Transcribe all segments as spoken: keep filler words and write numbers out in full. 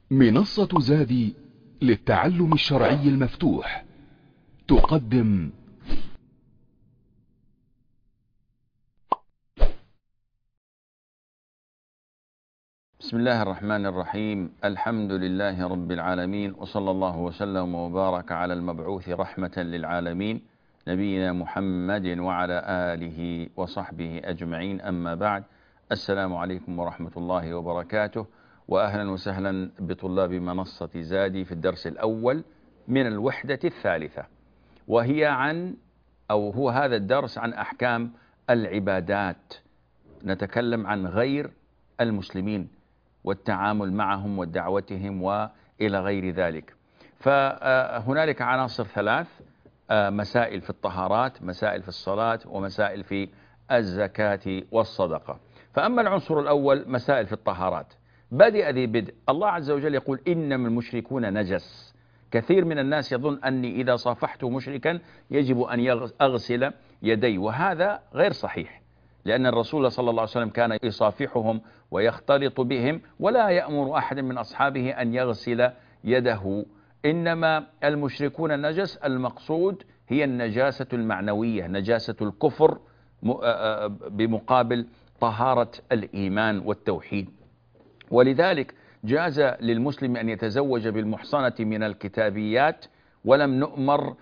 منصة زادي للتعلم الشرعي المفتوح تقدم بسم الله الرحمن الرحيم. الحمد لله رب العالمين، وصلى الله وسلم وبارك على المبعوث رحمة للعالمين نبينا محمد وعلى آله وصحبه أجمعين. أما بعد، السلام عليكم ورحمة الله وبركاته، وأهلا وسهلا بطلاب منصة زادي في الدرس الأول من الوحدة الثالثة، وهي عن أو هو هذا الدرس عن أحكام العبادات. نتكلم عن غير المسلمين والتعامل معهم ودعوتهم وإلى غير ذلك. فهنالك عناصر ثلاث: مسائل في الطهارات، مسائل في الصلاة، ومسائل في الزكاة والصدقة. فأما العنصر الأول، مسائل في الطهارات، بدأ ذي بدء. الله عز وجل يقول: إنما المشركون نجس. كثير من الناس يظن أني إذا صافحت مشركا يجب أن أغسل يدي، وهذا غير صحيح، لأن الرسول صلى الله عليه وسلم كان يصافحهم ويختلط بهم، ولا يأمر أحد من أصحابه أن يغسل يده. إنما المشركون النجس، المقصود هي النجاسة المعنوية، نجاسة الكفر بمقابل طهارة الإيمان والتوحيد. ولذلك جاز للمسلم أن يتزوج بالمحصنة من الكتابيات، ولم نؤمر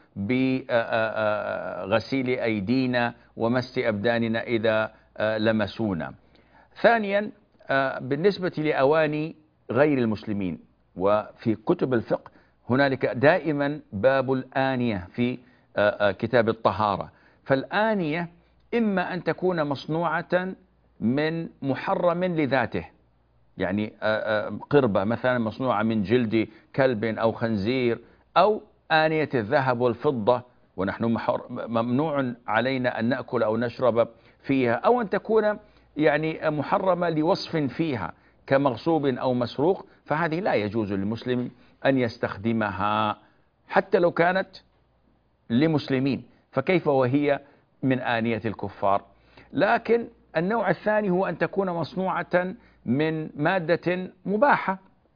بغسيل أيدينا ومس أبداننا إذا لمسونا. ثانيا، بالنسبة لأواني غير المسلمين، وفي كتب الفقه هنالك دائما باب الآنية في كتاب الطهارة. فالآنية إما أن تكون مصنوعة من محرم لذاته، يعني قربة مثلا مصنوعة من جلد كلب أو خنزير، أو آنية الذهب والفضة، ونحن ممنوع علينا أن نأكل أو نشرب فيها، أو أن تكون يعني محرمة لوصف فيها كمغصوب أو مسروق، فهذه لا يجوز للمسلم أن يستخدمها حتى لو كانت لمسلمين، فكيف وهي من آنية الكفار؟ لكن النوع الثاني هو أن تكون مصنوعة من مادة مباحة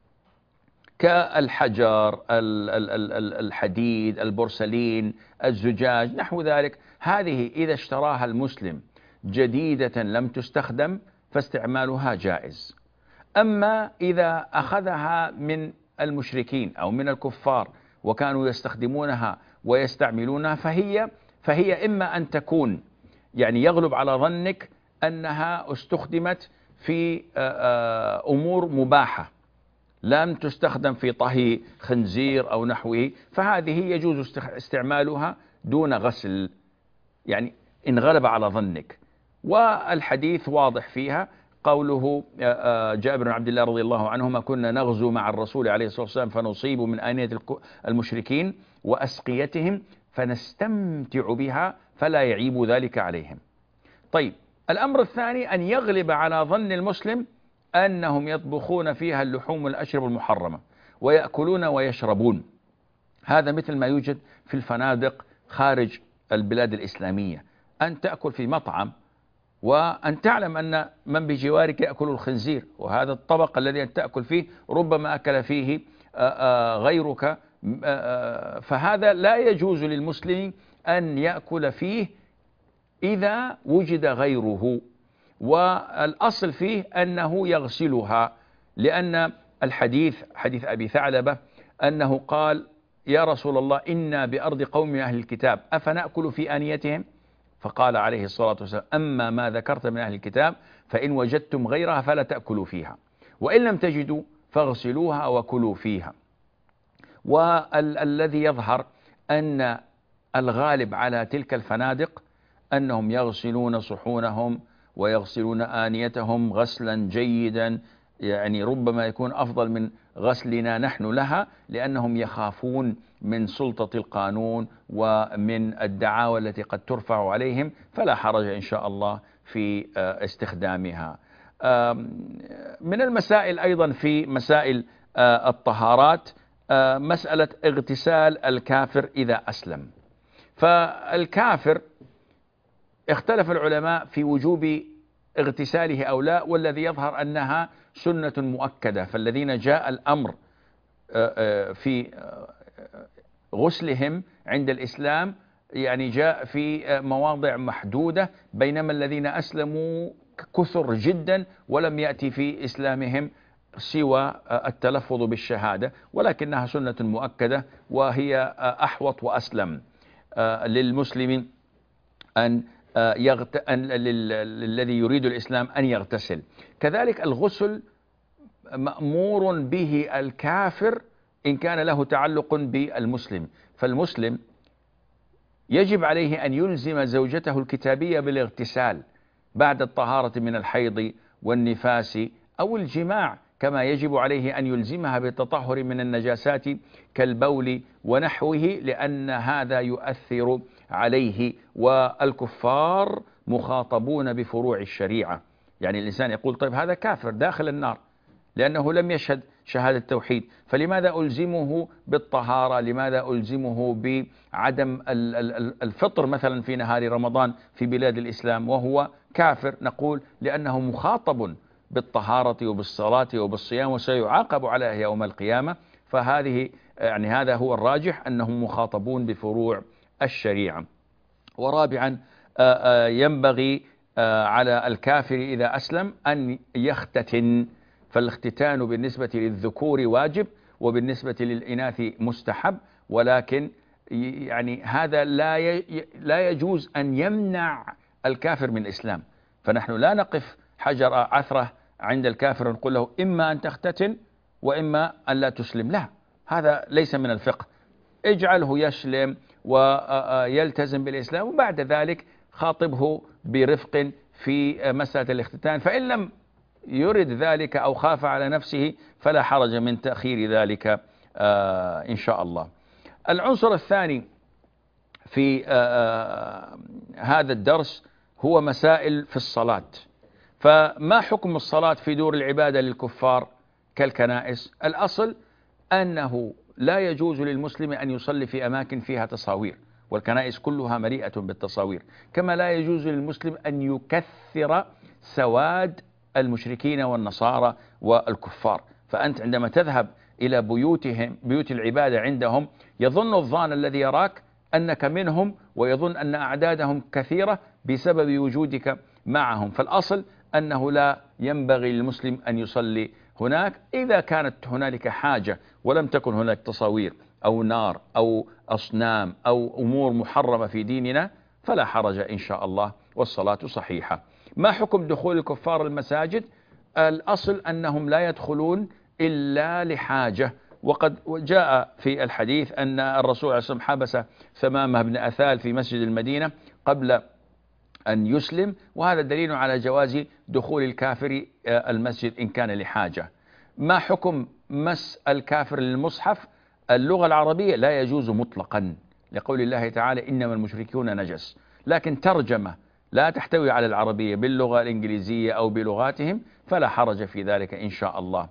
كالحجر، الحديد، البورسلين، الزجاج، نحو ذلك. هذه إذا اشتراها المسلم جديدة لم تستخدم فاستعمالها جائز. أما إذا أخذها من المشركين أو من الكفار وكانوا يستخدمونها ويستعملونها، فهي فهي إما أن تكون يعني يغلب على ظنك أنها استخدمت في أمور مباحة لم تستخدم في طهي خنزير أو نحوه، فهذه يجوز استعمالها دون غسل، يعني إن غلب على ظنك. والحديث واضح فيها، قوله جابر بن عبد الله رضي الله عنهما: كنا نغزو مع الرسول عليه الصلاة والسلام فنصيب من آنية المشركين وأسقيتهم فنستمتع بها فلا يعيب ذلك عليهم. طيب، الأمر الثاني أن يغلب على ظن المسلم أنهم يطبخون فيها اللحوم والأشربة المحرمة ويأكلون ويشربون. هذا مثل ما يوجد في الفنادق خارج البلاد الإسلامية، أن تأكل في مطعم وأن تعلم أن من بجوارك يأكل الخنزير، وهذا الطبق الذي أن تأكل فيه ربما أكل فيه غيرك، فهذا لا يجوز للمسلم أن يأكل فيه إذا وجد غيره. والأصل فيه أنه يغسلها، لأن الحديث حديث أبي ثعلبة أنه قال: يا رسول الله، إنا بأرض قوم من أهل الكتاب أفنأكل في آنيتهم؟ فقال عليه الصلاة والسلام: أما ما ذكرت من أهل الكتاب فإن وجدتم غيرها فلا تأكلوا فيها، وإن لم تجدوا فاغسلوها وكلوا فيها. والذي يظهر أن الغالب على تلك الفنادق أنهم يغسلون صحونهم ويغسلون آنيتهم غسلا جيدا، يعني ربما يكون أفضل من غسلنا نحن لها، لأنهم يخافون من سلطة القانون ومن الدعاوى التي قد ترفع عليهم، فلا حرج إن شاء الله في استخدامها. من المسائل أيضا في مسائل الطهارات مسألة اغتسال الكافر إذا أسلم. فالكافر اختلف العلماء في وجوب اغتساله أو لا، والذي يظهر أنها سنة مؤكدة. فالذين جاء الأمر في غسلهم عند الإسلام يعني جاء في مواضع محدودة، بينما الذين أسلموا كثر جدا ولم يأتي في إسلامهم سوى التلفظ بالشهادة، ولكنها سنة مؤكدة وهي أحوط وأسلم للمسلم أن يغت... أن للذي يريد الإسلام أن يغتسل. كذلك الغسل مأمور به الكافر إن كان له تعلق بالمسلم، فالمسلم يجب عليه أن يلزم زوجته الكتابية بالاغتسال بعد الطهارة من الحيض والنفاس أو الجماع، كما يجب عليه أن يلزمها بالتطهر من النجاسات كالبول ونحوه، لأن هذا يؤثر عليه. والكفار مخاطبون بفروع الشريعة، يعني الإنسان يقول طيب هذا كافر داخل النار لأنه لم يشهد شهادة التوحيد، فلماذا ألزمه بالطهارة؟ لماذا ألزمه بعدم الفطر مثلا في نهار رمضان في بلاد الإسلام وهو كافر؟ نقول لأنه مخاطب بالطهارة وبالصلاة وبالصيام وسيعاقب عليها يوم القيامة. فهذه يعني هذا هو الراجح، أنهم مخاطبون بفروع الشريعة. ورابعا ينبغي على الكافر إذا أسلم أن يختتن، فالاختتان بالنسبة للذكور واجب وبالنسبة للإناث مستحب، ولكن يعني هذا لا لا يجوز أن يمنع الكافر من الإسلام. فنحن لا نقف حجر عثرة عند الكافر ونقول له إما أن تختتن وإما أن لا تسلم، لا، هذا ليس من الفقه. اجعله يسلم ويلتزم بالإسلام، وبعد ذلك خاطبه برفق في مسألة الاختتان، فإن لم يرد ذلك أو خاف على نفسه فلا حرج من تأخير ذلك إن شاء الله. العنصر الثاني في هذا الدرس هو مسائل في الصلاة. فما حكم الصلاة في دور العبادة للكفار كالكنائس؟ الأصل أنه لا يجوز للمسلم أن يصلي في أماكن فيها تصاوير، والكنائس كلها مليئة بالتصاوير، كما لا يجوز للمسلم أن يكثر سواد المشركين والنصارى والكفار. فأنت عندما تذهب إلى بيوتهم بيوت العبادة عندهم يظن الظان الذي يراك أنك منهم، ويظن أن أعدادهم كثيرة بسبب وجودك معهم. فالأصل أنه لا ينبغي للمسلم أن يصلي هناك. إذا كانت هنالك حاجة ولم تكن هناك تصاوير أو نار أو أصنام أو أمور محرمة في ديننا فلا حرج إن شاء الله، والصلاة صحيحة. ما حكم دخول الكفار المساجد؟ الأصل أنهم لا يدخلون إلا لحاجة، وقد جاء في الحديث أن الرسول عليه الصلاة والسلام حبس ثمامة بن أثال في مسجد المدينة قبل أن يسلم، وهذا دليل على جواز دخول الكافر المسجد إن كان لحاجة. ما حكم مس الكافر للمصحف؟ اللغة العربية لا يجوز مطلقا لقول الله تعالى إنما المشركون نجس، لكن ترجمة لا تحتوي على العربية باللغة الإنجليزية أو بلغاتهم فلا حرج في ذلك إن شاء الله.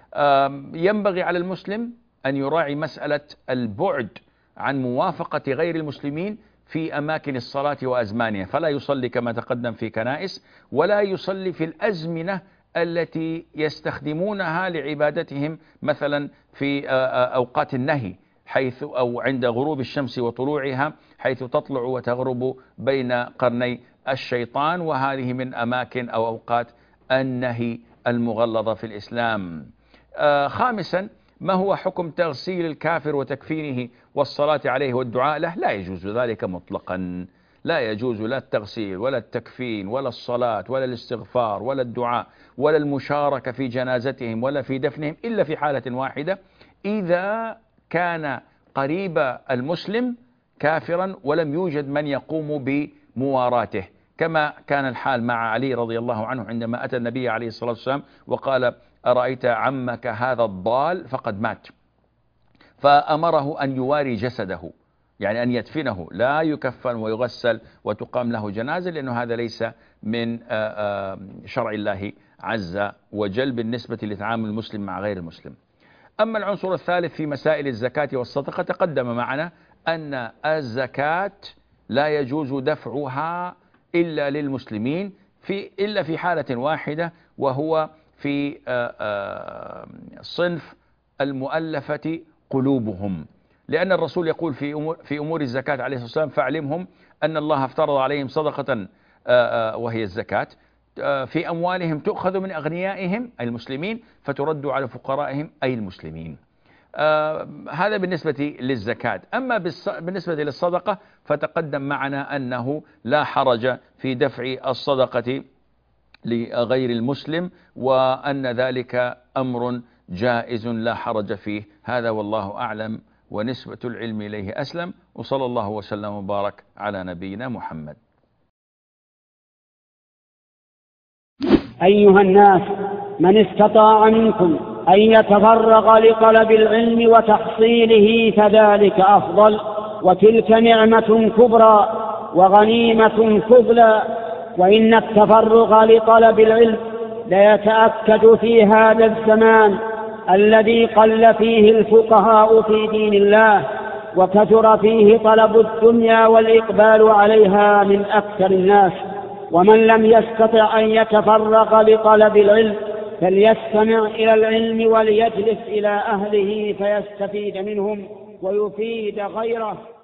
ينبغي على المسلم أن يراعي مسألة البعد عن موافقة غير المسلمين في أماكن الصلاة وأزمانها، فلا يصلي كما تقدم في كنائس، ولا يصلي في الأزمنة التي يستخدمونها لعبادتهم، مثلا في أوقات النهي حيث أو عند غروب الشمس وطلوعها حيث تطلع وتغرب بين قرني الشيطان، وهذه من أماكن أو أوقات النهي المغلظة في الإسلام. آه خامسا، ما هو حكم تغسيل الكافر وتكفينه والصلاة عليه والدعاء له؟ لا يجوز ذلك مطلقا، لا يجوز لا التغسيل ولا التكفين ولا الصلاة ولا الاستغفار ولا الدعاء ولا المشاركة في جنازتهم ولا في دفنهم إلا في حالة واحدة، إذا كان قريب المسلم كافرا ولم يوجد من يقوم بمواراته، كما كان الحال مع علي رضي الله عنه عندما أتى النبي عليه الصلاة والسلام وقال أرأيت عمك هذا الضال فقد مات، فأمره أن يواري جسده، يعني أن يدفنه، لا يكفن ويغسل وتقام له جنازة، لأنه هذا ليس من شرع الله عز وجل بالنسبة لتعامل المسلم مع غير المسلم. أما العنصر الثالث في مسائل الزكاة والصدقة، تقدم معنا أن الزكاة لا يجوز دفعها إلا للمسلمين في إلا في حالة واحدة، وهو في صنف المؤلفة قلوبهم، لأن الرسول يقول في أمور, في أمور الزكاة عليه الصلاة والسلام: فاعلمهم أن الله افترض عليهم صدقة وهي الزكاة في أموالهم تؤخذ من أغنيائهم أي المسلمين فترد على فقرائهم أي المسلمين. آه هذا بالنسبة للزكاة. أما بالنسبة للصدقة فتقدم معنا أنه لا حرج في دفع الصدقة لغير المسلم، وأن ذلك أمر جائز لا حرج فيه. هذا والله أعلم، ونسبة العلم إليه أسلم، وصلى الله وسلم وبارك على نبينا محمد. أيها الناس، من استطاع منكم أن يتفرغ لطلب العلم وتحصيله فذلك أفضل، وتلك نعمة كبرى وغنيمة فضلى. وإن التفرغ لطلب العلم ليتأكد في هذا الزمان الذي قل فيه الفقهاء في دين الله، وكثر فيه طلب الدنيا والإقبال عليها من أكثر الناس. ومن لم يستطع أن يتفرغ لطلب العلم فليستمع إلى العلم وليجلس إلى أهله فيستفيد منهم ويفيد غيره.